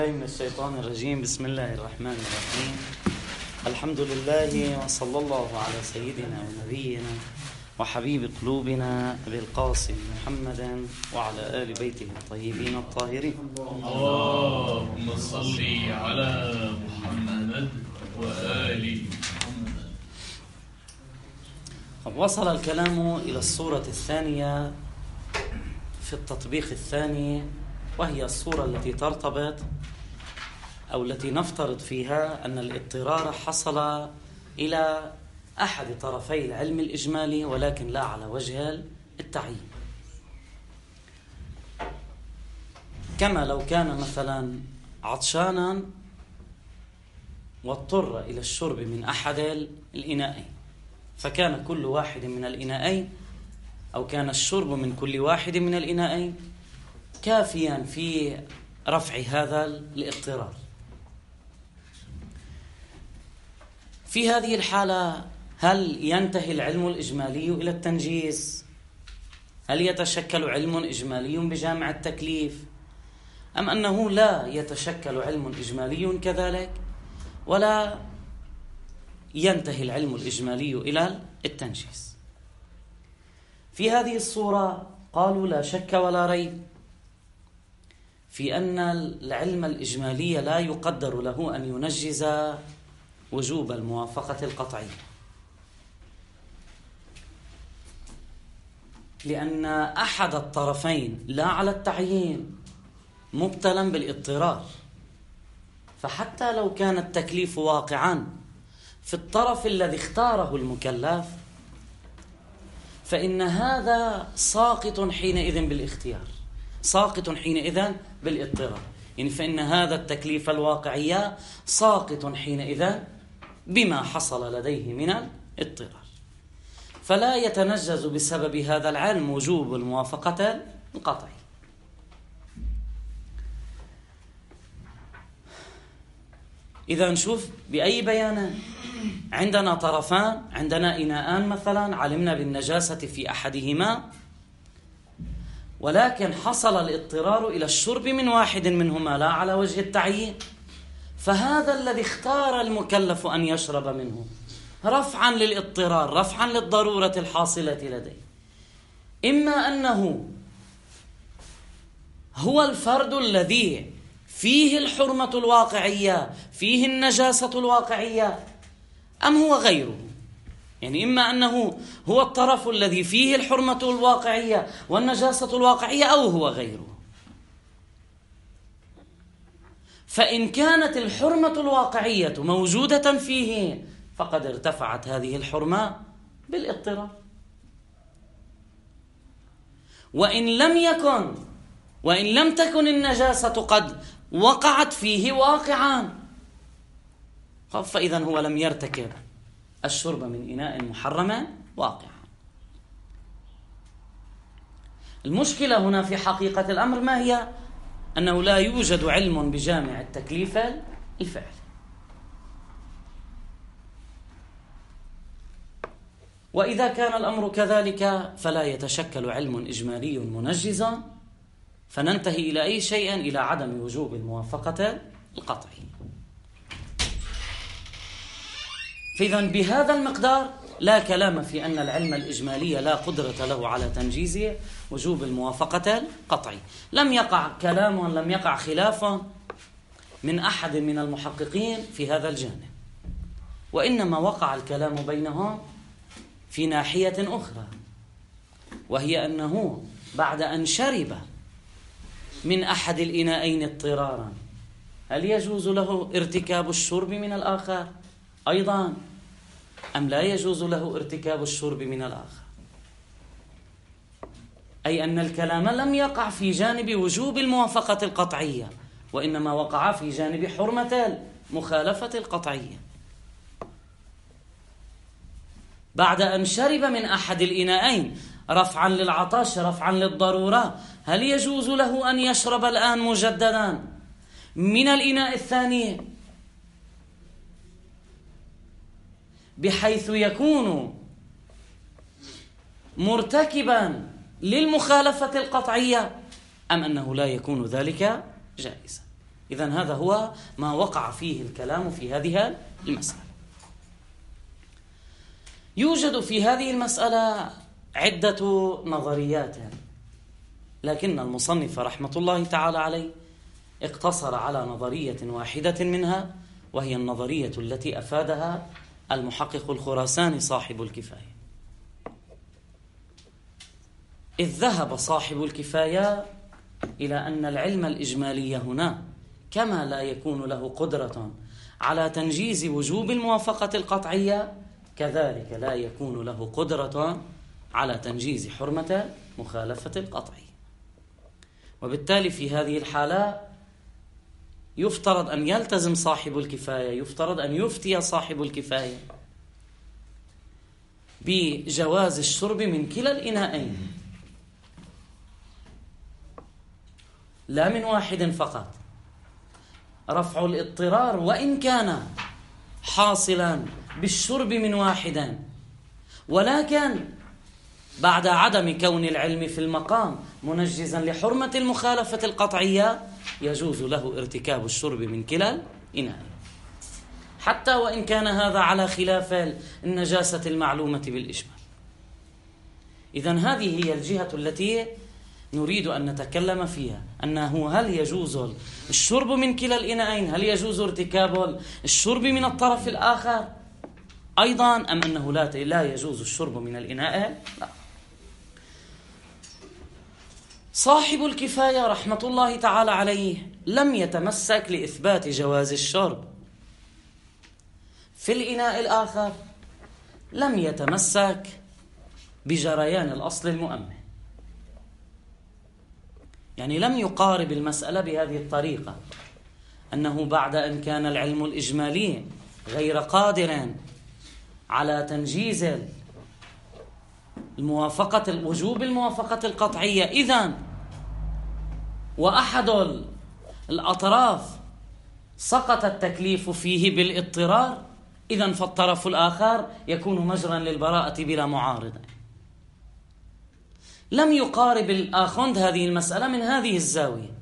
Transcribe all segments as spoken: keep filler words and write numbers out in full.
من الشيطان الرجيم. بسم الله الرحمن الرحيم. الحمد لله وصلى الله على سيدنا ونبينا وحبيب قلوبنا أبي القاسم محمد وعلى آل بيته الطيبين الطاهرين. اللهم صل على محمد وآل محمد. وصل الكلام إلى الصورة الثانية في التطبيق الثاني، وهي الصورة التي ترتبط أو التي نفترض فيها أن الاضطرار حصل إلى أحد طرفي العلم الإجمالي ولكن لا على وجه التعيين، كما لو كان مثلا عطشانا واضطر إلى الشرب من أحد الإناءين، فكان كل واحد من الإناءين أو كان الشرب من كل واحد من الإناءين كافيا في رفع هذا الاضطرار. في هذه الحالة هل ينتهي العلم الإجمالي إلى التنجيز؟ هل يتشكل علم إجمالي بجامع التكليف؟ أم أنه لا يتشكل علم إجمالي كذلك ولا ينتهي العلم الإجمالي إلى التنجيز؟ في هذه الصورة قالوا لا شك ولا ريب في أن العلم الإجمالي لا يقدر له أن ينجز وجوب الموافقة القطعية، لأن أحد الطرفين لا على التعيين مبتلا بالاضطرار، فحتى لو كان التكليف واقعا في الطرف الذي اختاره المكلف فإن هذا ساقط حينئذ بالاختيار، ساقط حينئذ بالاضطرار، يعني فإن هذا التكليف الواقعي ساقط حينئذ بما حصل لديه من الاضطرار، فلا يتنجز بسبب هذا العلم وجوب الموافقة القطعية. إذا نشوف بأي بيان، عندنا طرفان، عندنا إناءان مثلا علمنا بالنجاسة في أحدهما ولكن حصل الاضطرار إلى الشرب من واحد منهما لا على وجه التعيين، فهذا الذي اختار المكلف أن يشرب منه رفعا للاضطرار، رفعا للضرورة الحاصلة لديه، إما أنه هو الفرد الذي فيه الحرمة الواقعية، فيه النجاسة الواقعية، أم هو غيره، يعني إما أنه هو الطرف الذي فيه الحرمة الواقعية والنجاسة الواقعية أو هو غيره. فإن كانت الحرمة الواقعية موجودة فيه فقد ارتفعت هذه الحرمة بالاضطرار، وإن لم يكن وإن لم تكن النجاسة قد وقعت فيه واقعا فإذا هو لم يرتكب الشرب من إناء محرم واقعا. المشكلة هنا في حقيقة الأمر ما هي؟ أنه لا يوجد علم بجامع التكليف الفعلي، وإذا كان الأمر كذلك فلا يتشكل علم إجمالي منجزا، فننتهي إلى أي شيء؟ إلى عدم وجوب الموافقة القطعية. فإذا بهذا المقدار لا كلام في أن العلم الإجمالي لا قدرة له على تنجيز وجوب الموافقة القطعية. لم يقع كلام ولم يقع خلاف من أحد من المحققين في هذا الجانب، وإنما وقع الكلام بينهم في ناحية أخرى، وهي أنه بعد أن شرب من أحد الإناءين اضطرارا هل يجوز له ارتكاب الشرب من الآخر أيضا أم لا يجوز له ارتكاب الشرب من الآخر؟ أي أن الكلام لم يقع في جانب وجوب الموافقة القطعية، وإنما وقع في جانب حرمة المخالفة القطعية. بعد أن شرب من أحد الإناءين رفعا للعطش رفعا للضرورة هل يجوز له أن يشرب الآن مجددا من الإناء الثاني بحيث يكون مرتكبا للمخالفة القطعية، أم أنه لا يكون ذلك جائزا؟ إذن هذا هو ما وقع فيه الكلام في هذه المسألة. يوجد في هذه المسألة عدة نظريات، لكن المصنف رحمة الله تعالى عليه اقتصر على نظرية واحدة منها، وهي النظرية التي أفادها المحقق الخراساني صاحب الكفاية. إذ ذهب صاحب الكفاية إلى أن العلم الإجمالي هنا كما لا يكون له قدرة على تنجيز وجوب الموافقة القطعية، كذلك لا يكون له قدرة على تنجيز حرمة مخالفة القطعية. وبالتالي في هذه الحالة يفترض أن يلتزم صاحب الكفاية، يفترض أن يفتي صاحب الكفاية بجواز الشرب من كلا الإناءين، لا من واحد فقط. رفع الاضطرار وإن كان حاصلا بالشرب من واحد، ولكن بعد عدم كون العلم في المقام منجزا لحرمة المخالفة القطعية يجوز له ارتكاب الشرب من كلا الإناء، حتى وإن كان هذا على خلاف النجاسة المعلومة بالإجمال. إذن هذه هي الجهة التي نريد أن نتكلم فيها، أنه هل يجوز الشرب من كلا الإناءين، هل يجوز ارتكاب الشرب من الطرف الآخر أيضا، أم أنه لا لا يجوز الشرب من الإناء؟ لا. صاحب الكفاية رحمة الله تعالى عليه لم يتمسك لإثبات جواز الشرب في الإناء الآخر، لم يتمسك بجريان الأصل المؤمن، يعني لم يقارب المسألة بهذه الطريقة، أنه بعد أن كان العلم الإجمالي غير قادر على تنجيز الموافقة الوجوب الموافقة القطعية، إذن وأحد الأطراف سقط التكليف فيه بالاضطرار، إذن فالطرف الآخر يكون مجرا للبراءة بلا معارضة. لم يقارب الآخوند هذه المسألة من هذه الزاوية،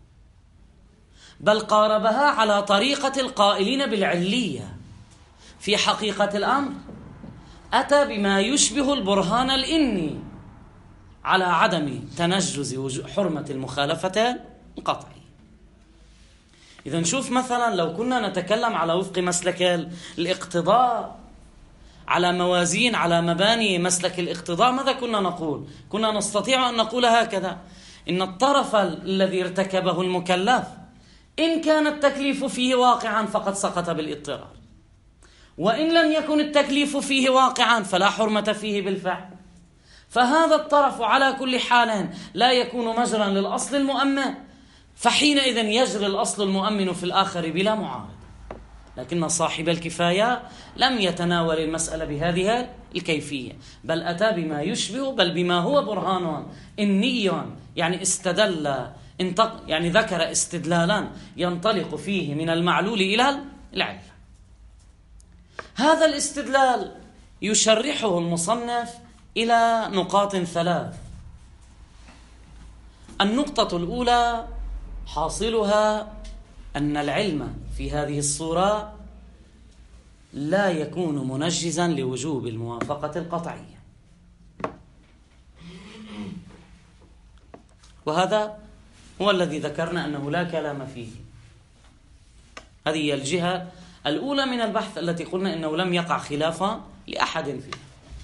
بل قاربها على طريقة القائلين بالعلية. في حقيقة الأمر أتى بما يشبه البرهان الإني على عدم تنجز حرمة المخالفة القطعية. إذا نشوف مثلا لو كنا نتكلم على وفق مسلك الاقتضاء، على موازين، على مباني مسلك الاقتضاء، ماذا كنا نقول؟ كنا نستطيع أن نقول هكذا: إن الطرف الذي ارتكبه المكلف إن كان التكليف فيه واقعا فقد سقط بالاضطرار، وإن لم يكن التكليف فيه واقعا فلا حرمة فيه بالفعل. فهذا الطرف على كل حال لا يكون مجرا للأصل المؤمن، فحينئذ يجري الأصل المؤمن في الآخر بلا معارض. لكن صاحب الكفاية لم يتناول المسألة بهذه الكيفية، بل أتى بما يشبه، بل بما هو برهان إني، يعني استدل يعني ذكر استدلالا ينطلق فيه من المعلول إلى العلة. هذا الاستدلال يشرحه المصنف إلى نقاط ثلاث. النقطة الأولى حاصلها أن العلم في هذه الصورة لا يكون منجزا لوجوب الموافقة القطعية، وهذا هو الذي ذكرنا أنه لا كلام فيه. هذه هي الجهة الأولى من البحث التي قلنا إنه لم يقع خلافا لأحد فيها.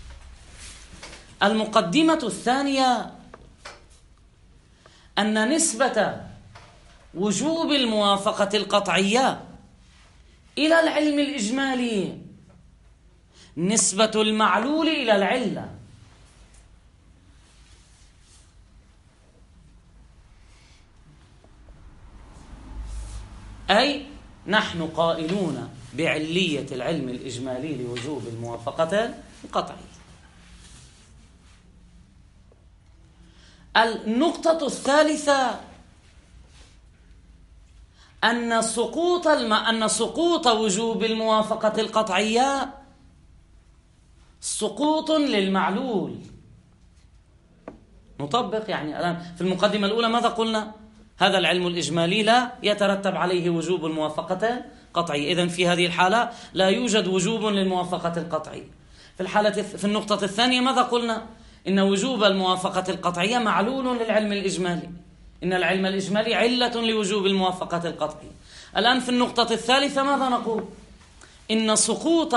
المقدمة الثانية أن نسبة وجوب الموافقة القطعية إلى العلم الإجمالي نسبة المعلول إلى العلة، أي نحن قائلون بعلية العلم الإجمالي لوجوب الموافقة القطعية. النقطة الثالثة أن سقوط الم... أن سقوط وجوب الموافقة القطعية سقوط للمعلول. نطبق يعني الآن في المقدمة الأولى ماذا قلنا؟ هذا العلم الإجمالي لا يترتب عليه وجوب الموافقة القطعية. إذن في هذه الحالة لا يوجد وجوب للموافقة القطعية. في الحالة في النقطة الثانية ماذا قلنا؟ إن وجوب الموافقة القطعية معلول للعلم الإجمالي، إن العلم الإجمالي علة لوجوب الموافقة القطعية. الآن في النقطة الثالثة ماذا نقول؟ إن سقوط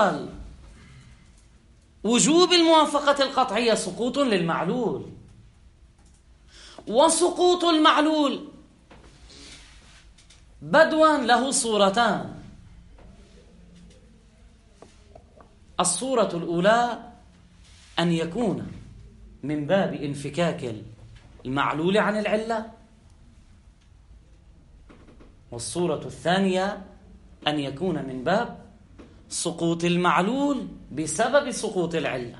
وجوب الموافقة القطعية سقوط للمعلول، وسقوط المعلول بدوا له صورتان. الصورة الأولى أن يكون من باب انفكاك المعلول عن العلة، والصورة الثانية أن يكون من باب سقوط المعلول بسبب سقوط العلة.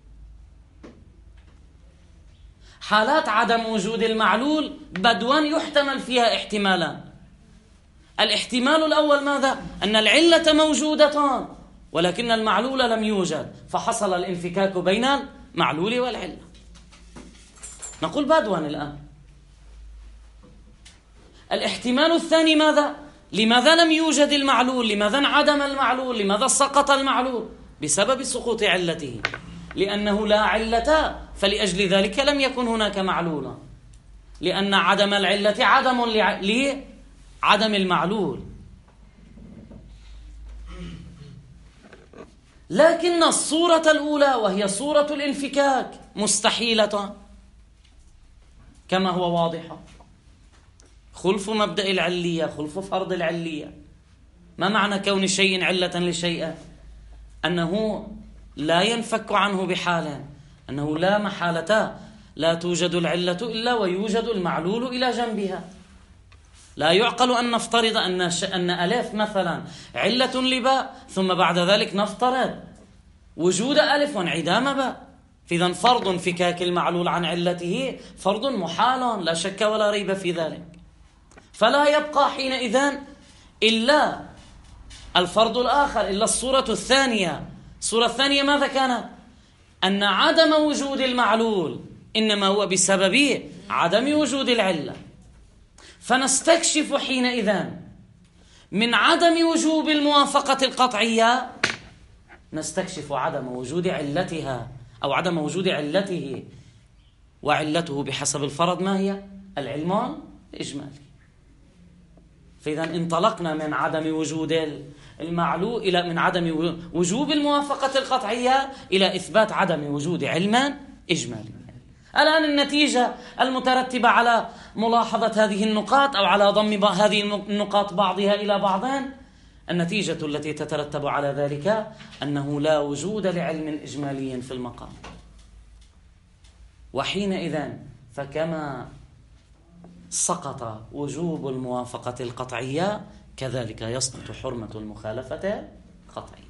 حالات عدم وجود المعلول بدوان يحتمل فيها احتمالان. الاحتمال الأول ماذا؟ أن العلة موجودة ولكن المعلول لم يوجد، فحصل الانفكاك بين المعلول والعلة. نقول بدوان الآن. الاحتمال الثاني ماذا؟ لماذا لم يوجد المعلول؟ لماذا انعدم المعلول؟ لماذا سقط المعلول؟ بسبب سقوط علته، لأنه لا علة فلأجل ذلك لم يكن هناك معلولا، لأن عدم العلة عدم لعدم المعلول. لكن الصورة الأولى وهي صورة الانفكاك مستحيلة كما هو واضح، خلف مبدأ العلية، خلف فرض العلية. ما معنى كون شيء علة لشيء؟ أنه لا ينفك عنه بحال، أنه لا محالة لا توجد العلة إلا ويوجد المعلول إلى جنبها. لا يعقل أن نفترض أن أن ألف مثلا علة لباء ثم بعد ذلك نفترض وجود ألف وانعدام باء. فإذا فرض انفكاك المعلول عن علته فرض محال لا شك ولا ريب في ذلك. فلا يبقى حينئذ إلا الفرض الآخر، إلا الصورة الثانية. الصورة الثانية ماذا كانت؟ أن عدم وجود المعلول إنما هو بسبب عدم وجود العلة. فنستكشف حينئذ من عدم وجوب الموافقة القطعية، نستكشف عدم وجود علتها أو عدم وجود علته، وعلته بحسب الفرض ما هي؟ العلم الإجمالي. فإذا انطلقنا من عدم وجود المعلول إلى من عدم وجوب الموافقة القطعية إلى إثبات عدم وجود علم إجمالي. الآن النتيجة المترتبة على ملاحظة هذه النقاط أو على ضم هذه النقاط بعضها إلى بعضين، النتيجة التي تترتب على ذلك أنه لا وجود لعلم إجمالي في المقام. وحينئذ فكما سقط وجوب الموافقة القطعية كذلك يسقط حرمة المخالفة القطعية.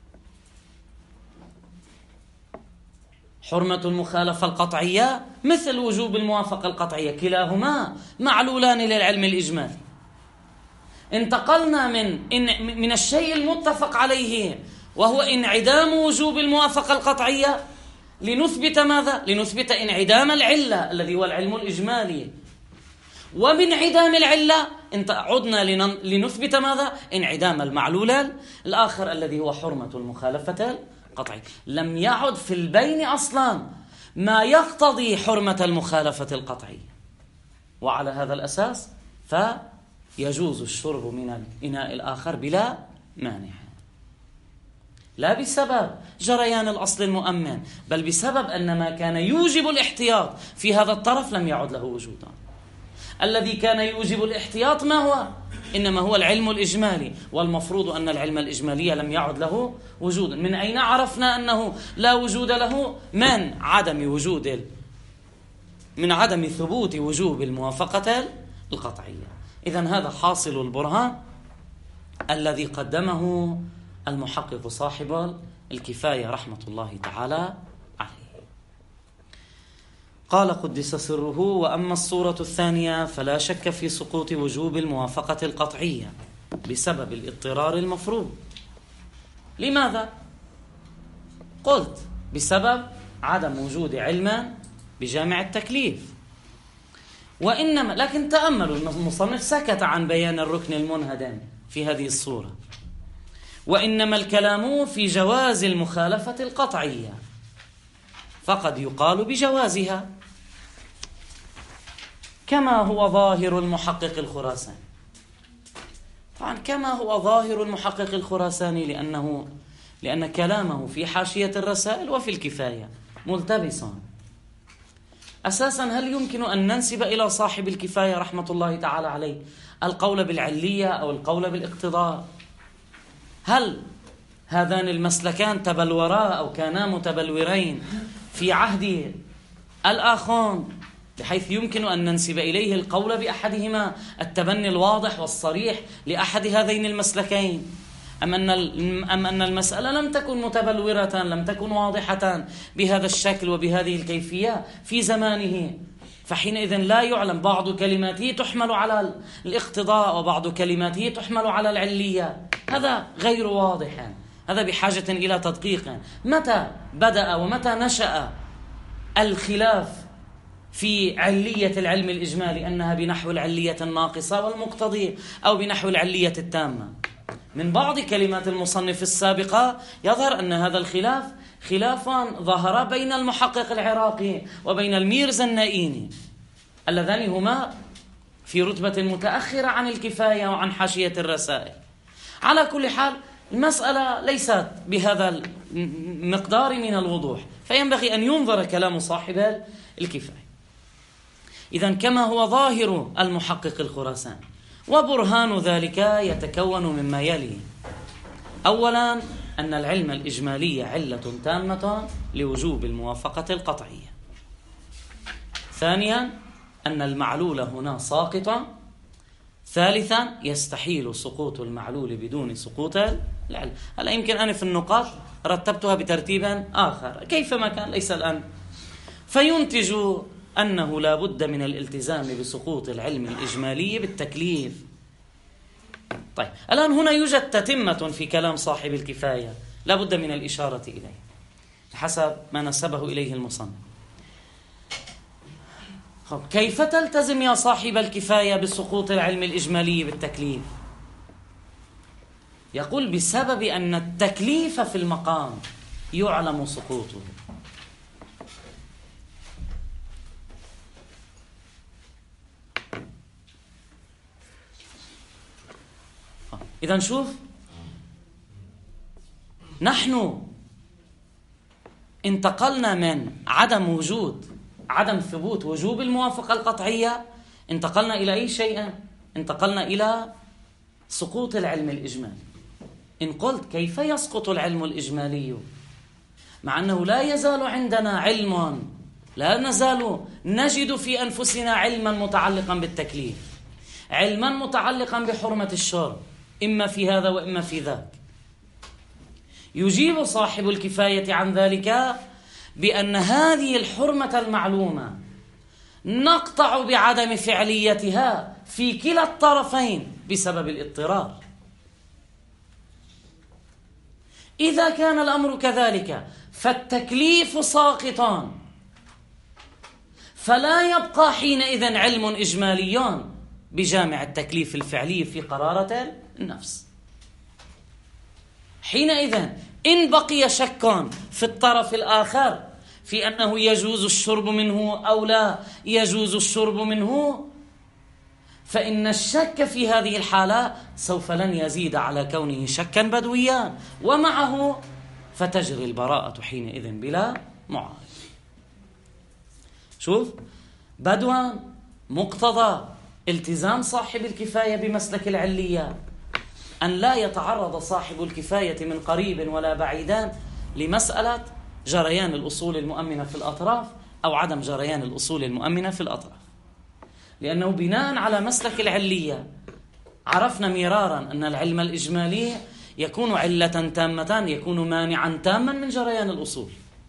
حرمة المخالفة القطعية مثل وجوب الموافقة القطعية، كلاهما معلولان للعلم الإجمالي. انتقلنا من من الشيء المتفق عليه وهو انعدام وجوب الموافقة القطعية لنثبت ماذا؟ لنثبت انعدام العلة الذي هو العلم الإجمالي. ومن انعدام العلة عدنا لنثبت ماذا؟ انعدام المعلول الآخر الذي هو حرمة المخالفة القطعية. لم يعد في البين أصلا ما يقتضي حرمة المخالفة القطعية، وعلى هذا الأساس فيجوز الشرب من الإناء الآخر بلا مانع، لا بسبب جريان الأصل المؤمن، بل بسبب أن ما كان يوجب الاحتياط في هذا الطرف لم يعد له وجودا. الذي كان يوجب الاحتياط ما هو؟ إنما هو العلم الإجمالي، والمفروض أن العلم الإجمالي لم يعد له وجودا. من أين عرفنا أنه لا وجود له؟ من عدم وجود من عدم ثبوت وجوب الموافقة القطعية. إذن هذا حاصل البرهان الذي قدمه المحقق صاحب الكفاية رحمة الله تعالى عليه. قال قدس سره: وأما الصورة الثانية فلا شك في سقوط وجوب الموافقة القطعية بسبب الاضطرار المفروض. لماذا؟ قلت بسبب عدم وجود علم بجامع التكليف. وإنما لكن تأملوا، المصنف سكت عن بيان الركن المنهدم في هذه الصورة. وإنما الكلام في جواز المخالفة القطعية، فقد يقال بجوازها كما هو ظاهر المحقق الخراساني. طبعا كما هو ظاهر المحقق الخراساني لأنه لأن كلامه في حاشية الرسائل وفي الكفاية ملتبس. أساسا هل يمكن أن ننسب إلى صاحب الكفاية رحمة الله تعالى عليه القول بالعلية أو القول بالاقتضاء؟ هل هذان المسلكان تبلورا أو كانا متبلورين في عهد الآخون بحيث يمكن أن ننسب إليه القول بأحدهما التبني الواضح والصريح لأحد هذين المسلكين، أم أن أم أن المسألة لم تكن متبلورة، لم تكن واضحة بهذا الشكل وبهذه الكيفية في زمانه، فحينئذ لا يعلم، بعض كلماته تحمل على الاقتضاء وبعض كلماته تحمل على العلية، هذا غير واضح، هذا بحاجة إلى تدقيق. متى بدأ ومتى نشأ الخلاف في علية العلم الإجمالي أنها بنحو العلية الناقصة والمقتضي أو بنحو العلية التامة؟ من بعض كلمات المصنف السابقة يظهر أن هذا الخلاف خلافا ظهر بين المحقق العراقي وبين الميرزا النائيني، اللذان هما في رتبة متأخرة عن الكفاية وعن حاشية الرسائل. على كل حال المسألة ليست بهذا المقدار من الوضوح، فينبغي أن ينظر كلام صاحب الكفاية. إذن كما هو ظاهر المحقق الخراساني، وبرهان ذلك يتكون مما يلي: أولا أن العلم الإجمالي علة تامة لوجوب الموافقة القطعية. ثانيا أن المعلول هنا ساقط. ثالثا يستحيل سقوط المعلول بدون سقوط العلم. هلا يمكن أنا في النقاط رتبتها بترتيب آخر كيفما كان، ليس الآن. فينتج أنه لا بد من الالتزام بسقوط العلم الإجمالي بالتكليف. طيب الآن هنا يوجد تتمة في كلام صاحب الكفاية لا بد من الإشارة إليه حسب ما نسبه إليه المصنف. كيف تلتزم يا صاحب الكفاية بسقوط العلم الإجمالي بالتكليف؟ يقول: بسبب أن التكليف في المقام يعلم سقوطه. إذن شوف، نحن انتقلنا من عدم وجود عدم ثبوت وجوب الموافقة القطعية، انتقلنا إلى أي شيء؟ انتقلنا إلى سقوط العلم الإجمالي. إن قلت كيف يسقط العلم الإجمالي مع أنه لا يزال عندنا علم، لا نزال نجد في أنفسنا علما متعلقا بالتكليف، علما متعلقا بحرمة الشرب، إما في هذا وإما في ذاك. يجيب صاحب الكفاية عن ذلك بأن هذه الحرمة المعلومة نقطع بعدم فعليتها في كلا الطرفين بسبب الاضطرار. إذا كان الأمر كذلك فالتكليف ساقط، فلا يبقى حينئذ علم إجمالي بجامع التكليف الفعلي في قرارة النفس. حينئذ إن بقي شك في الطرف الآخر في أنه يجوز الشرب منه أو لا يجوز الشرب منه، فإن الشك في هذه الحالة سوف لن يزيد على كونه شكا بدويا، ومعه فتجري البراءة حينئذ بلا معارض. شوف، بدوا مقتضى التزام صاحب الكفاية بمسلك العلية أن لا يتعرض صاحب الكفاية من قريب ولا بعيدان لمسألة جريان الأصول المؤمنة في الأطراف أو عدم جريان الأصول المؤمنة في الأطراف، لأنه بناء على مسلك العلية عرفنا مرارا أن العلم الإجمالي يكون علة تامة، يكون مانعا تاما من جريان الأصول.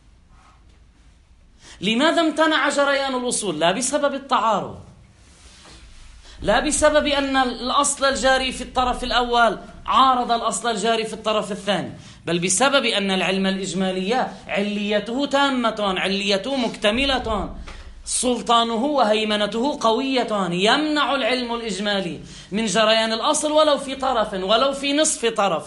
لماذا امتنع جريان الأصول؟ لا بسبب التعارض، لا بسبب أن الأصل الجاري في الطرف الأول عارض الأصل الجاري في الطرف الثاني، بل بسبب أن العلم الإجمالي عليته تامة، عليته مكتملة، سلطانه وهيمنته قوية يمنع العلم الإجمالي من جريان الأصل ولو في طرف ولو في نصف طرف.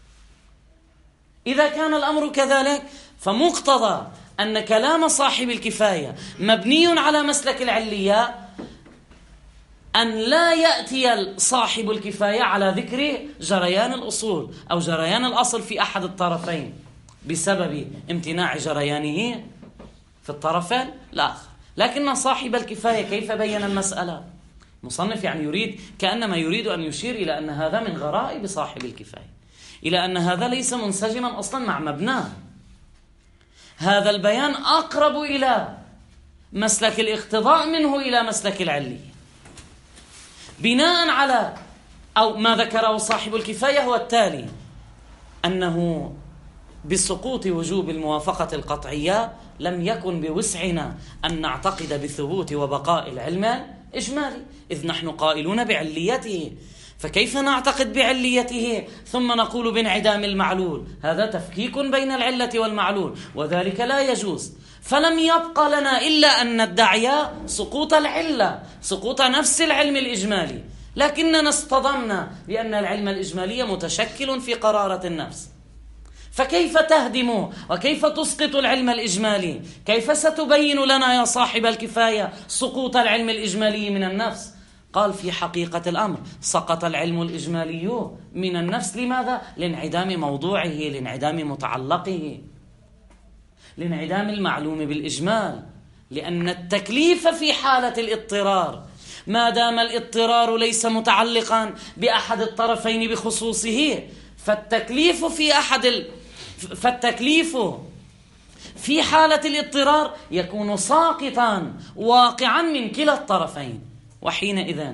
إذا كان الأمر كذلك فمقتضى أن كلام صاحب الكفاية مبني على مسلك العلية أن لا يأتي صاحب الكفاية على ذكر جريان الأصول أو جريان الأصل في أحد الطرفين بسبب امتناع جريانه في الطرف الآخر. لكن صاحب الكفاية كيف بين المسألة؟ مصنف يعني يريد كأنما يريد أن يشير إلى أن هذا من غرائب صاحب الكفاية، إلى أن هذا ليس منسجما أصلا مع مبناه. هذا البيان أقرب إلى مسلك الاقتضاء منه إلى مسلك العلية، بناء على أو ما ذكره صاحب الكفاية هو التالي: أنه بسقوط وجوب الموافقة القطعية لم يكن بوسعنا أن نعتقد بثبوت وبقاء العلم الإجمالي، إذ نحن قائلون بعليته، فكيف نعتقد بعليته ثم نقول بانعدام المعلول؟ هذا تفكيك بين العلة والمعلول، وذلك لا يجوز. فلم يبقى لنا إلا أن ندعي سقوط العلة، سقوط نفس العلم الإجمالي، لكننا اصطدمنا بأن العلم الإجمالي متشكل في قرارة النفس. فكيف تهدم وكيف تسقط العلم الإجمالي؟ كيف ستبين لنا يا صاحب الكفاية سقوط العلم الإجمالي من النفس؟ قال: في حقيقة الأمر سقط العلم الإجمالي من النفس. لماذا؟ لانعدام موضوعه، لانعدام متعلقه، لانعدام المعلوم بالإجمال. لأن التكليف في حالة الاضطرار، ما دام الاضطرار ليس متعلقا بأحد الطرفين بخصوصه، فالتكليف في أحد ال... فالتكليف في حالة الاضطرار يكون ساقطا واقعا من كلا الطرفين، وحينئذ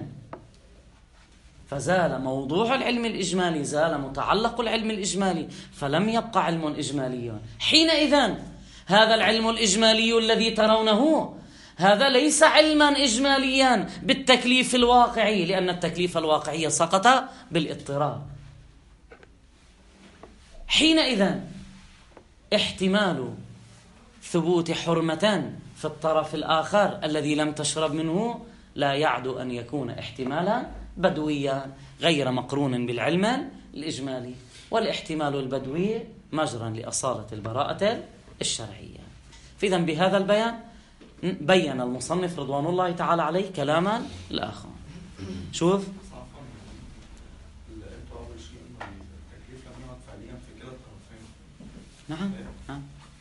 فزال موضوع العلم الإجمالي، زال متعلق العلم الإجمالي، فلم يبقى علم إجمالي. حينئذ هذا العلم الإجمالي الذي ترونه هذا ليس علما إجماليا بالتكليف الواقعي، لأن التكليف الواقعي سقط بالاضطرار. حينئذ احتمال ثبوت حرمة في الطرف الآخر الذي لم تشرب منه لا يعد أن يكون احتمالا بدويا غير مقرون بالعلم الإجمالي، والاحتمال البدوي مجرا لأصالة البراءة الشرعية. فإذا بهذا البيان بين المصنف رضوان الله تعالى عليه كلاما الآخر. شوف نعم نعم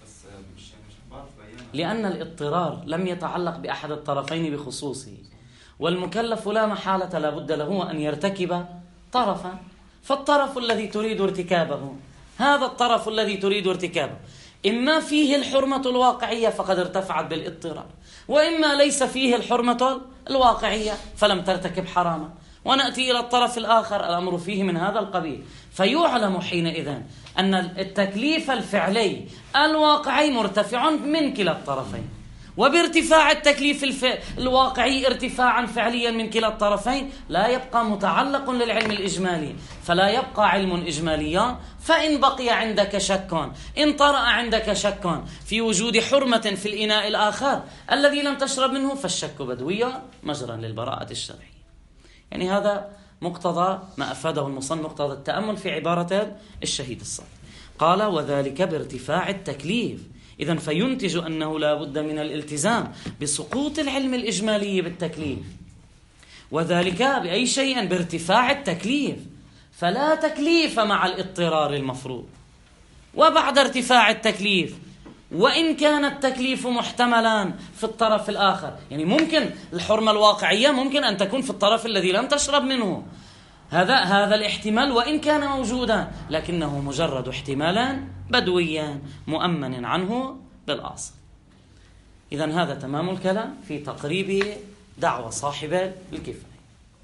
لأن الاضطرار لم يتعلق بأحد الطرفين بخصوصه، والمكلف لا محالة لا بد له أن يرتكب طرفا، فالطرف الذي تريد ارتكابه هذا الطرف الذي تريد ارتكابه إما فيه الحرمة الواقعية فقد ارتفعت بالاضطرار، وإما ليس فيه الحرمة الواقعية فلم ترتكب حراما. ونأتي إلى الطرف الآخر الأمر فيه من هذا القبيل، فيعلم حينئذ أن التكليف الفعلي الواقعي مرتفع من كلا الطرفين، وبارتفاع التكليف الف... الواقعي ارتفاعا فعليا من كلا الطرفين لا يبقى متعلق للعلم الإجمالي، فلا يبقى علم إجمالي. فإن بقي عندك شك، إن طرأ عندك شك في وجود حرمة في الإناء الآخر الذي لم تشرب منه، فالشك بدوي مجرا للبراءة الشرعية. يعني هذا مقتضى ما أفاده المصنف، مقتضى التأمل في عبارة الشهيد الصادق. قال: وذلك بارتفاع التكليف. إذن فينتج أنه لا بد من الالتزام بسقوط العلم الإجمالي بالتكليف، وذلك بأي شيء؟ بارتفاع التكليف، فلا تكليف مع الاضطرار المفروض. وبعد ارتفاع التكليف وإن كان التكليف محتملا في الطرف الآخر، يعني ممكن الحرمة الواقعية ممكن أن تكون في الطرف الذي لم تشرب منه، هذا هذا الاحتمال وإن كان موجودا لكنه مجرد احتمالا بدويا مؤمن عنه بالأصل. إذن هذا تمام الكلام في تقريب دعوى صاحب الكفاية.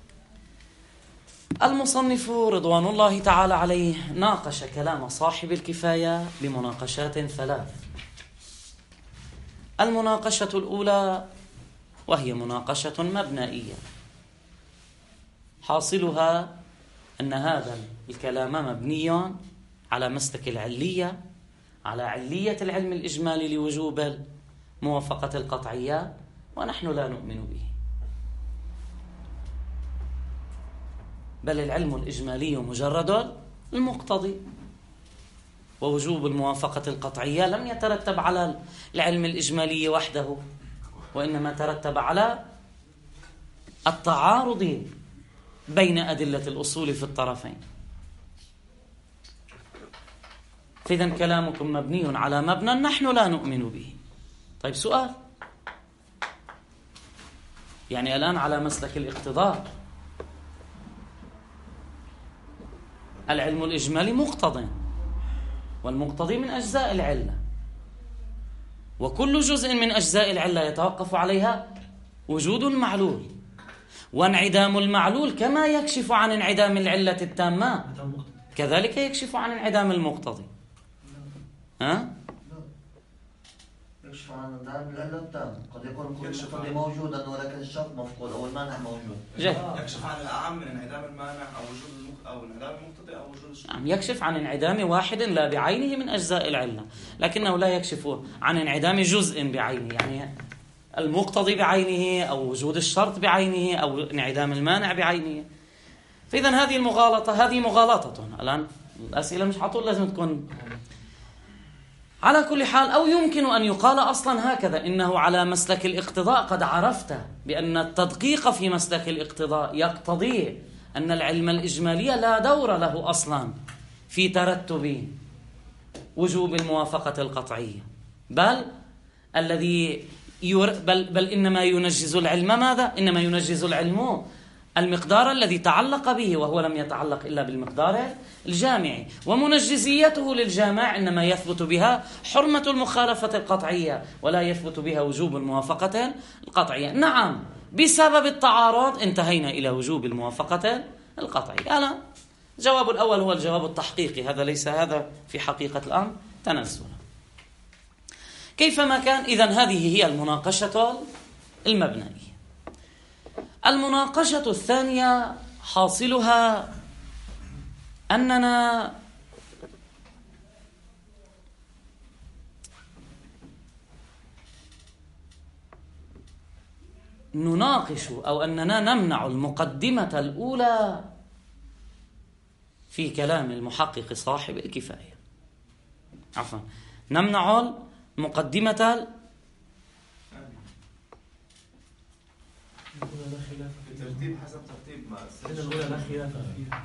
المصنف رضوان الله تعالى عليه ناقش كلام صاحب الكفاية بمناقشات ثلاث. المناقشة الأولى وهي مناقشة مبنائية، حاصلها أن هذا الكلام مبني على مسلك العلية، على علية العلم الإجمالي لوجوب موافقة القطعية، ونحن لا نؤمن به. بل العلم الإجمالي مجرد المقتضي، ووجوب الموافقة القطعية لم يترتب على العلم الإجمالي وحده، وإنما ترتب على التعارض بين أدلة الأصول في الطرفين. فإذا كلامكم مبني على مبنى نحن لا نؤمن به. طيب سؤال، يعني الآن على مسلك الاقتضاء العلم الإجمالي مقتضى، والمقتضي من أجزاء العلة، وكل جزء من أجزاء العلة يتوقف عليها وجود المعلول، وانعدام المعلول كما يكشف عن انعدام العلة التامة كذلك يكشف عن انعدام المقتضي. ها؟ يكشف عن انعدام العلة التامة، قد يكون كل المقتضي موجودا ولكن الشرط مفقود أو المانع موجود. جيد. يكشف عن الأعم من انعدام المانع أو وجود المق... أو انعدام المقتضي أو وجود الشرط. نعم، يكشف عن انعدام واحد لا بعينه من أجزاء العلة، لكنه لا يكشف عن انعدام جزء بعينه، يعني المقتضي بعينه أو وجود الشرط بعينه أو انعدام المانع بعينه. فإذا هذه المغالطة هذه مغالطة. الآن الأسئلة مش حطول لازم تكون على كل حال. أو يمكن أن يقال أصلا هكذا، إنه على مسلك الاقتضاء قد عرفت بأن التدقيق في مسلك الاقتضاء يقتضي أن العلم الإجمالي لا دور له أصلا في ترتب وجوب الموافقة القطعية، بل الذي يور بل, بل إنما ينجز العلم ماذا؟ إنما ينجز العلم المقدار الذي تعلق به، وهو لم يتعلق إلا بالمقدار الجامعي، ومنجزيته للجامع إنما يثبت بها حرمة المخالفة القطعية ولا يثبت بها وجوب الموافقة القطعية. نعم، بسبب التعارض انتهينا إلى وجوب الموافقة القطعية. أنا الجواب الأول هو الجواب التحقيقي، هذا ليس هذا في حقيقة الأمر تنزلا. كيفما كان، إذن هذه هي المناقشة المبنية. المناقشة الثانية حاصلها أننا نناقش أو أننا نمنع المقدمة الأولى في كلام المحقق صاحب الكفاية. عفوا، نمنع المقدمة الترتيب حسب ترتيب ما السنة الأولى لا خلاف فيها.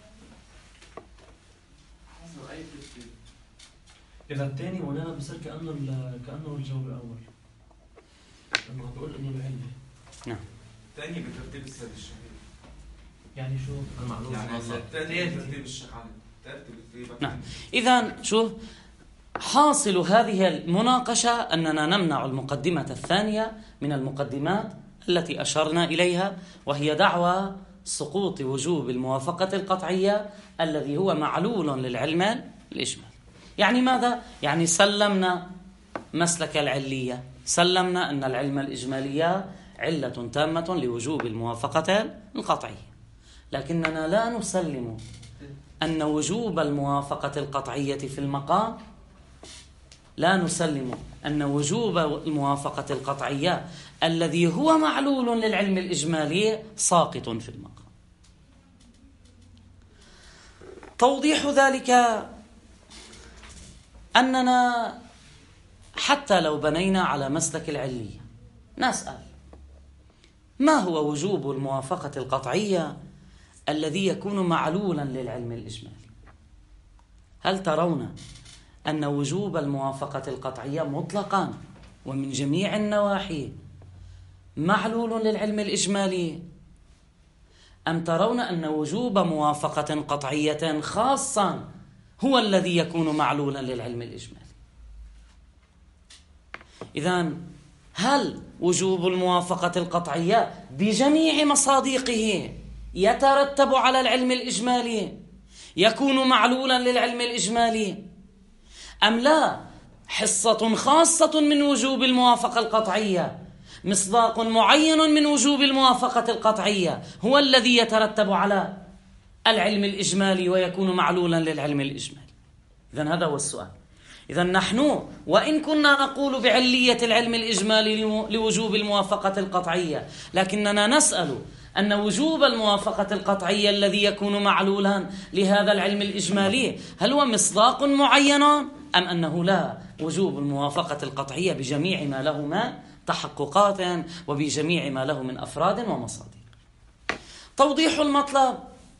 حسب أي ترتيب. إذا الثاني مولانا بصير كأنه كأنه الجواب الأول، لما بقول إنه العلة. نعم. الثاني بترتيب السد الشهير. يعني شو؟ المعلومة. يعني الثاني بترتيب الشقعة. ترتيب. نعم. إذا شوف، حاصل هذه المناقشة أننا نمنع المقدمة الثانية من المقدمات التي أشرنا إليها، وهي دعوى سقوط وجوب الموافقة القطعية الذي هو معلول للعلم الإجمالي. يعني ماذا؟ يعني سلمنا مسلك العلية، سلمنا أن العلم الإجمالي علة تامة لوجوب الموافقة القطعية، لكننا لا نسلم أن وجوب الموافقة القطعية في المقام لا نسلم أن وجوب الموافقة القطعية الذي هو معلول للعلم الإجمالي ساقط في المقام. توضيح ذلك أننا حتى لو بنينا على مسلك العلية نسأل: ما هو وجوب الموافقة القطعية الذي يكون معلولا للعلم الإجمالي؟ هل ترون أن وجوب الموافقة القطعية مطلقا ومن جميع النواحي معلول للعلم الإجمالي، أم ترون أن وجوب موافقة قطعية خاصة هو الذي يكون معلولا للعلم الإجمالي؟ إذن هل وجوب الموافقة القطعية بجميع مصادقه يترتب على العلم الإجمالي يكون معلولا للعلم الإجمالي، أم لا حصة خاصة من وجوب الموافقة القطعية، مصداق معين من وجوب الموافقة القطعية هو الذي يترتب على العلم الإجمالي ويكون معلولا للعلم الإجمالي؟ إذن هذا هو السؤال. إذا نحن وإن كنا نقول بعلية العلم الإجمالي لوجوب الموافقة القطعية، لكننا نسأل أن وجوب الموافقة القطعية الذي يكون معلولا لهذا العلم الإجمالي هل هو مصداق معين أم أنه لا، وجوب الموافقة القطعية بجميع ما له من تحققات وبجميع ما له من أفراد ومصادر. توضيح المطلب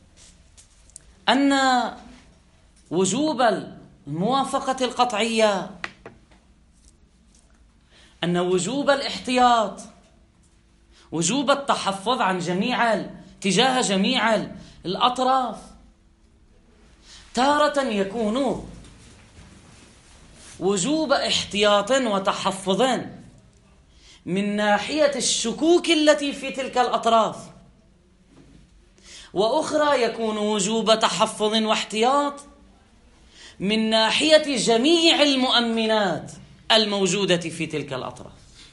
أن وجوب الموافقة القطعية أن وجوب الاحتياط، وجوب التحفظ عن جميع تجاه جميع الأطراف تارة يكون وجوب احتياط وتحفظ من ناحية الشكوك التي في تلك الأطراف، وأخرى يكون وجوب تحفظ واحتياط من ناحية جميع المؤمنات الموجودة في تلك الأطراف.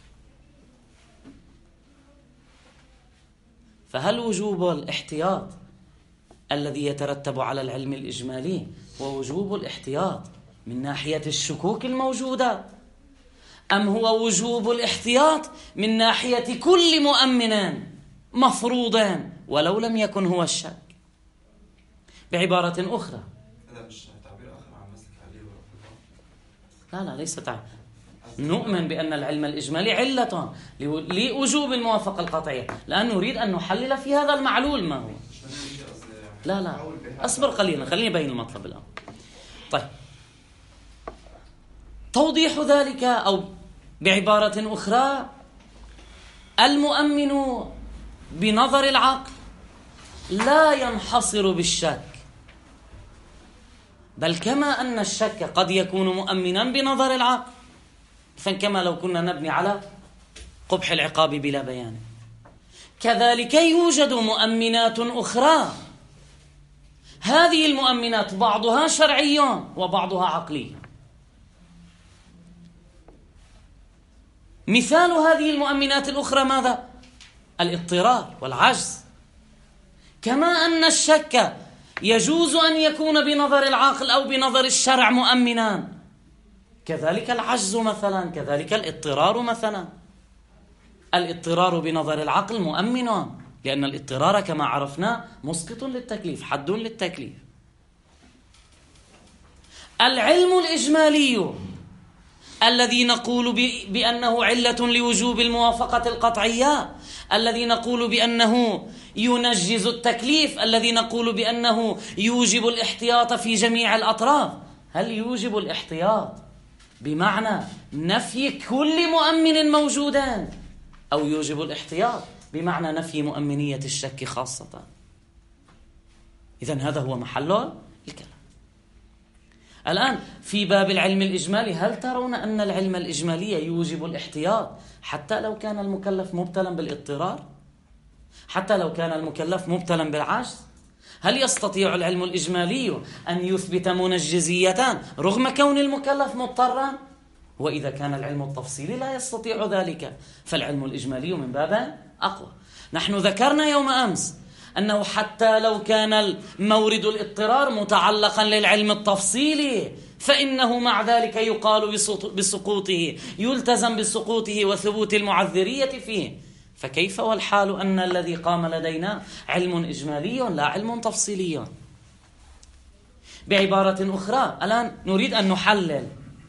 فهل وجوب الاحتياط الذي يترتب على العلم الإجمالي ووجوب الاحتياط من ناحية الشكوك الموجودة، أم هو وجوب الاحتياط من ناحية كل مؤمن مفروض ولو لم يكن هو الشك؟ بعبارة أخرى، هذا مش تعبير آخر عن مسلك علي ورحمه الله؟ لا لا ليس تعبير. نؤمن بأن العلم الإجمالي علة لوجوب الموافقة القطعية، لأن نريد أن نحلل في هذا المعلول ما هو. لا لا أصبر قليلا، خليني أبين المطلب الآن. طيب، توضيح ذلك أو بعبارة أخرى، المؤمن بنظر العقل لا ينحصر بالشك، بل كما أن الشك قد يكون مؤمنا بنظر العقل، فكما لو كنا نبني على قبح العقاب بلا بيان، كذلك يوجد مؤمنات أخرى، هذه المؤمنات بعضها شرعي وبعضها عقلي. مثال هذه المؤمنات الأخرى ماذا؟ الاضطرار والعجز. كما أن الشك يجوز أن يكون بنظر العقل أو بنظر الشرع مؤمنا، كذلك العجز مثلا، كذلك الاضطرار مثلا. الاضطرار بنظر العقل مؤمن، لأن الاضطرار كما عرفنا مسقط للتكليف، حد للتكليف. العلم الإجمالي الذي نقول بأنه علة لوجوب الموافقة القطعية، الذي نقول بأنه ينجز التكليف، الذي نقول بأنه يوجب الاحتياط في جميع الأطراف، هل يوجب الاحتياط بمعنى نفي كل مؤمن موجودا، أو يوجب الاحتياط بمعنى نفي مؤمنية الشك خاصة؟ إذن هذا هو محل الكلام. الآن في باب العلم الإجمالي، هل ترون أن العلم الإجمالي يوجب الاحتياط حتى لو كان المكلف مبتلا بالاضطرار، حتى لو كان المكلف مبتلا بالعجز؟ هل يستطيع العلم الإجمالي أن يثبت منجزية رغم كون المكلف مضطرا؟ وإذا كان العلم التفصيلي لا يستطيع ذلك، فالعلم الإجمالي من باب أقوى. نحن ذكرنا يوم أمس أنه حتى لو كان المورد الاضطرار متعلقا للعلم التفصيلي، فإنه مع ذلك يقال بسقوطه، يلتزم بسقوطه وثبوت المعذرية فيه. فكيف والحال أن الذي قام لدينا علم إجمالي لا علم تفصيلي؟ بعبارة أخرى، الآن نريد أن نحلل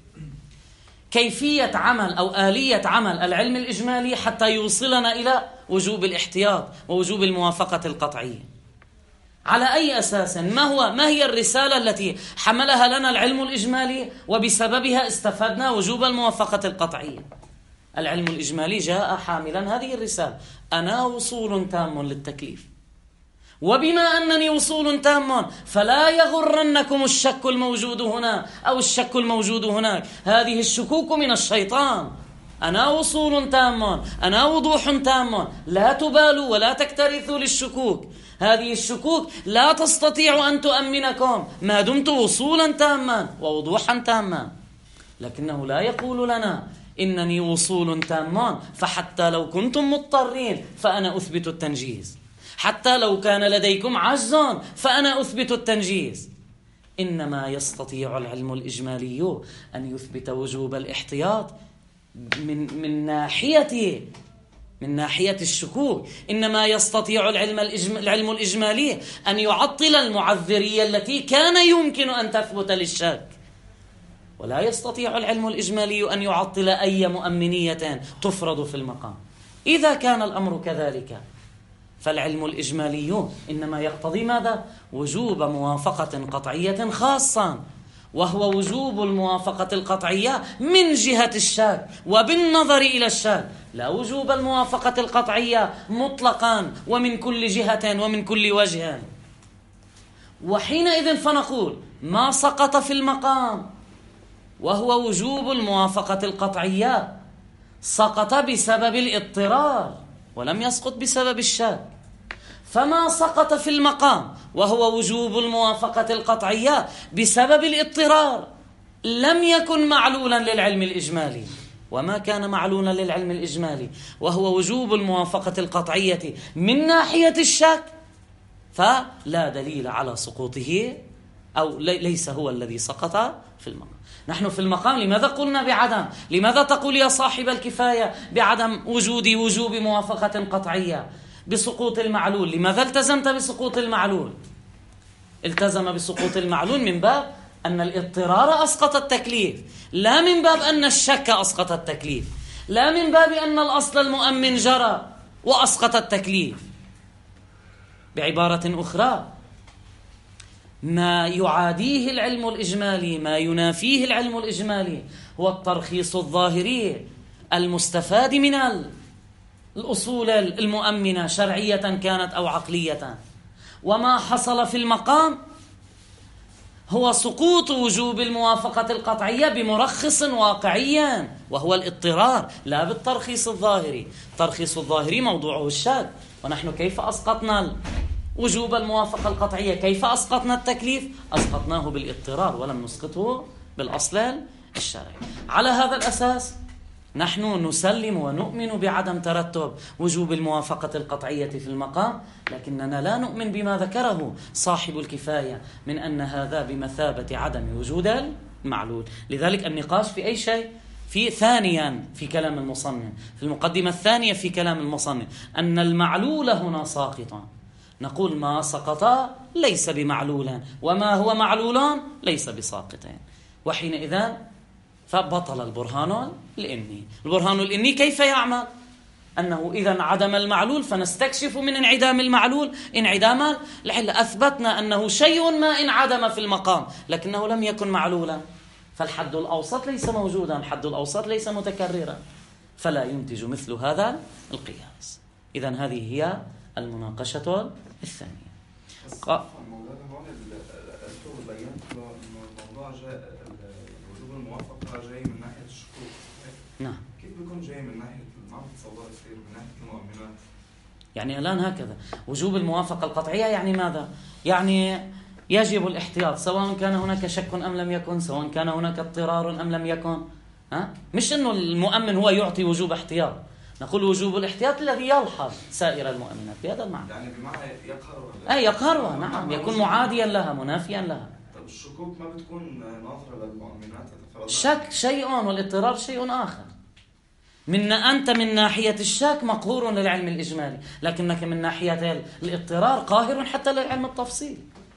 كيفية عمل أو آلية عمل العلم الإجمالي حتى يوصلنا إلى وجوب الاحتياط ووجوب الموافقة القطعية. على أي أساس؟ ما هو ما هي الرسالة التي حملها لنا العلم الإجمالي وبسببها استفدنا وجوب الموافقة القطعية؟ العلم الإجمالي جاء حاملا هذه الرسالة: أنا وصول تام للتكليف، وبما أنني وصول تام فلا يغرنكم الشك الموجود هنا أو الشك الموجود هناك، هذه الشكوك من الشيطان. أنا وصول تام، أنا وضوح تام، لا تبالوا ولا تكترثوا للشكوك، هذه الشكوك لا تستطيع أن تؤمنكم ما دمت وصولا تاما ووضوحا تاما. لكنه لا يقول لنا إنني وصول تام فحتى لو كنتم مضطرين فأنا أثبت التنجيز، حتى لو كان لديكم عجز فأنا أثبت التنجيز. إنما يستطيع العلم الإجمالي أن يثبت وجوب الاحتياط من من ناحية من ناحية الشكوك. إنما يستطيع العلم العلم الإجمالي أن يعطل المعذرية التي كان يمكن أن تثبت للشك، ولا يستطيع العلم الإجمالي أن يعطل أي مؤمنية تفرض في المقام. إذا كان الأمر كذلك فالعلم الإجمالي إنما يقتضي ماذا؟ وجوب موافقة قطعية خاصة، وهو وجوب الموافقة القطعية من جهة الشك وبالنظر إلى الشك، لا وجوب الموافقة القطعية مطلقا ومن كل جهة ومن كل وجه. وحينئذ فنقول ما سقط في المقام وهو وجوب الموافقة القطعية سقط بسبب الاضطرار ولم يسقط بسبب الشك. فما سقط في المقام وهو وجوب الموافقة القطعية بسبب الاضطرار لم يكن معلولا للعلم الإجمالي، وما كان معلولا للعلم الإجمالي وهو وجوب الموافقة القطعية من ناحية الشك فلا دليل على سقوطه، أو ليس هو الذي سقط في المقام. نحن في المقام لماذا قلنا بعدم؟ لماذا تقول يا صاحب الكفاية بعدم وجود وجوب موافقة قطعية بسقوط المعلول؟ لماذا التزمت بسقوط المعلول؟ التزم بسقوط المعلول من باب أن الاضطرار أسقط التكليف، لا من باب أن الشك أسقط التكليف، لا من باب أن الأصل المؤمن جرى وأسقط التكليف. بعبارة أخرى، ما يعاديه العلم الإجمالي، ما ينافيه العلم الإجمالي هو الترخيص الظاهري المستفاد من الأصول المؤمنة شرعية كانت أو عقلية. وما حصل في المقام هو سقوط وجوب الموافقة القطعية بمرخص واقعي وهو الاضطرار، لا بالترخيص الظاهري. الترخيص الظاهري موضوعه الشك، ونحن كيف أسقطنا وجوب الموافقة القطعية؟ كيف أسقطنا التكليف؟ أسقطناه بالاضطرار ولم نسقطه بالأصل الشرعي. على هذا الأساس نحن نسلم ونؤمن بعدم ترتب وجوب الموافقة القطعية في المقام، لكننا لا نؤمن بما ذكره صاحب الكفاية من أن هذا بمثابة عدم وجود المعلول. لذلك النقاش في أي شيء في ثانيا في كلام المصنف، في المقدمة الثانية في كلام المصنف، أن المعلول هنا ساقطا. نقول ما سقط ليس بمعلولا، وما هو معلول ليس بساقطين، وحينئذ فبطل البرهان الإني. البرهان الإني كيف يعمل؟ أنه إذا انعدم المعلول فنستكشف من انعدام المعلول انعدام العلة. أثبتنا أنه شيء ما انعدم في المقام لكنه لم يكن معلولا، فالحد الأوسط ليس موجودا، الحد الأوسط ليس متكررا، فلا ينتج مثل هذا القياس. إذا هذه هي المناقشة الثانية. قا... مولانا هون الدكتور بينت الموضوع جاء وجوب الموافقة جاي من ناحية الشكوك. نعم. كيف بيكون جاي من ناحية ما عم بتصور يصير من ناحية المؤمنات؟ يعني الآن هكذا وجوب الموافقة القطعية يعني ماذا؟ يعني يجب الاحتياط سواء كان هناك شك أم لم يكن، سواء كان هناك اضطرار أم لم يكن. ها؟ مش إنه المؤمن هو يعطي وجوب احتياط، نقول وجوب الاحتياط الذي يلحظ سائر المؤمنات بهذا المعنى. يعني بمعنى يقهر. أي يقهرها، نعم، يكون معاديا لها منافيا لها. طب الشكوك ما بتكون ناظرة للمؤمنات؟ شك شيء والاضطرار شيء آخر. من أنت من ناحية الشك مقهور للعلم الإجمالي، لكنك من ناحية الاضطرار قاهر حتى للعلم التفصيلي.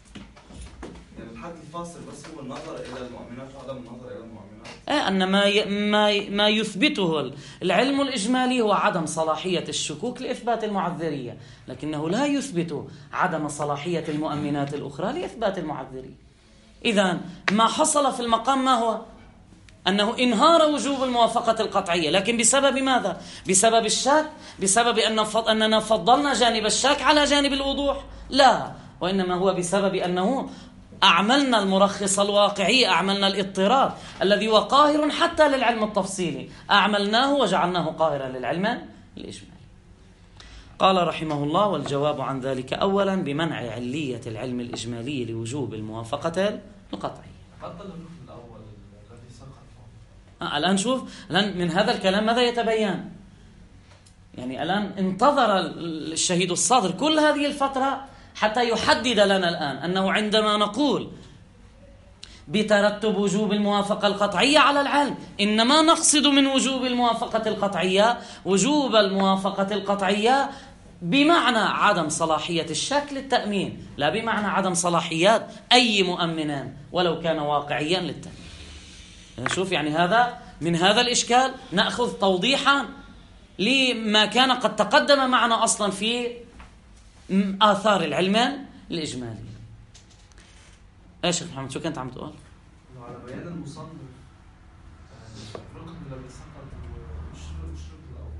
يعني الحد الفاصل بس هو النظر إلى المؤمنات وعدم النظر إلى المؤمنات. آه أن ما ي... ما ما يثبته العلم الإجمالي هو عدم صلاحية الشكوك لإثبات المعذرية، لكنه لا يثبت عدم صلاحية المؤمنات الأخرى لإثبات المعذرية. إذن ما حصل في المقام ما هو؟ أنه انهار وجوب الموافقة القطعية، لكن بسبب ماذا؟ بسبب الشك؟ بسبب أن ف... أننا فضلنا جانب الشك على جانب الوضوح؟ لا، وإنما هو بسبب أنه أعملنا المرخص الواقعي، أعملنا الاضطرار الذي هو قاهر حتى للعلم التفصيلي، أعملناه وجعلناه قاهرا للعلم الإجمالي. قال رحمه الله: والجواب عن ذلك أولا بمنع علية العلم الإجمالي لوجوب الموافقة القطعية. حتى الركن الأول الذي سقط. آه الآن شوف، الآن من هذا الكلام ماذا يتبين؟ يعني الآن انتظر الشهيد الصادر كل هذه الفترة حتى يحدد لنا الآن أنه عندما نقول بترتب وجوب الموافقة القطعية على العلم، إنما نقصد من وجوب الموافقة القطعية وجوب الموافقة القطعية بمعنى عدم صلاحية الشك للتأمين، لا بمعنى عدم صلاحيات أي مؤمن ولو كان واقعيا للتأمين. شوف يعني هذا من هذا الإشكال نأخذ توضيحا لما كان قد تقدم معنا أصلا في آثار العلم الإجمالي. ايش يا محمد شو كنت عم تقول؟ على بيان المصنف الركن اللي بيسقط الشرط الاول.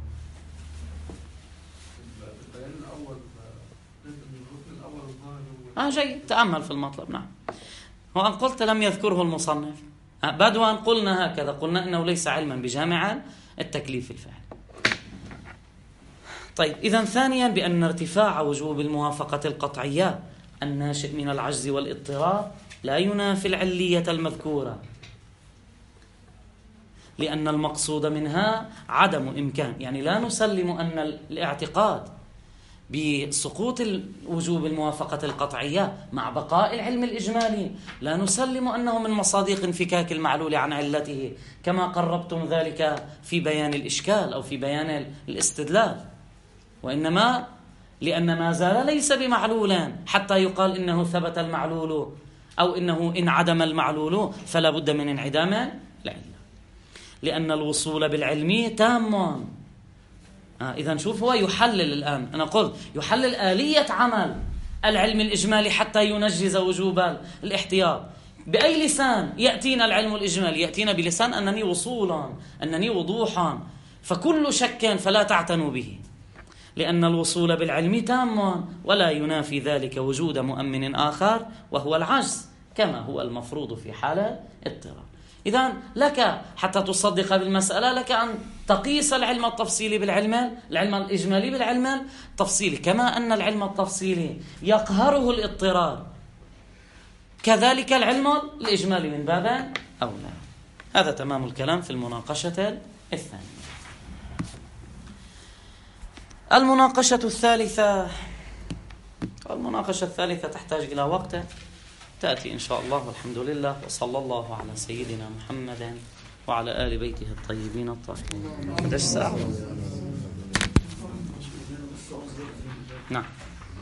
البيان الاول الركن الاول الظاهر اه جيد، تأمل في المطلب. نعم، وأن قلت لم يذكره المصنف، بدوا أن قلنا هكذا، قلنا إنه ليس علما بجامع التكليف الفعلي. طيب، إذن ثانيا بأن ارتفاع وجوب الموافقة القطعية الناشئ من العجز والاضطراب لا ينافي العلية المذكورة، لأن المقصود منها عدم إمكان، يعني لا نسلم أن الاعتقاد بسقوط وجوب الموافقة القطعية مع بقاء العلم الإجمالي لا نسلم أنه من مصادق انفكاك المعلول عن علته كما قربتم ذلك في بيان الإشكال أو في بيان الاستدلال، وإنما لأن ما زال ليس بمعلولا حتى يقال إنه ثبت المعلول أو إنه انعدم المعلول، فلا بد من انعدام العلة، لأن الوصول بالعلم تام. آه إذن شوف هو يحلل الآن، أنا قلت يحلل آلية عمل العلم الإجمالي حتى ينجز وجوب الاحتياط. بأي لسان يأتينا العلم الإجمالي؟ يأتينا بلسان أنني وصولا، أنني وضوحا، فكل شك فلا تعتنوا به، لأن الوصول بالعلم تام ولا ينافي ذلك وجود مؤمن آخر وهو العجز كما هو المفروض في حالة اضطرار. إذن لك حتى تصدق بالمسألة لك أن تقيس العلم التفصيلي بالعلم العلم الإجمالي بالعلم التفصيلي، كما أن العلم التفصيلي يقهره الاضطرار كذلك العلم الإجمالي من باب أولى. هذا تمام الكلام في المناقشة الثانية. المناقشة الثالثة، المناقشة الثالثة تحتاج إلى وقت، تأتي إن شاء الله، والحمد لله، وصلى الله على سيدنا محمد وعلى آل بيته الطيبين الطاهرين. نعم.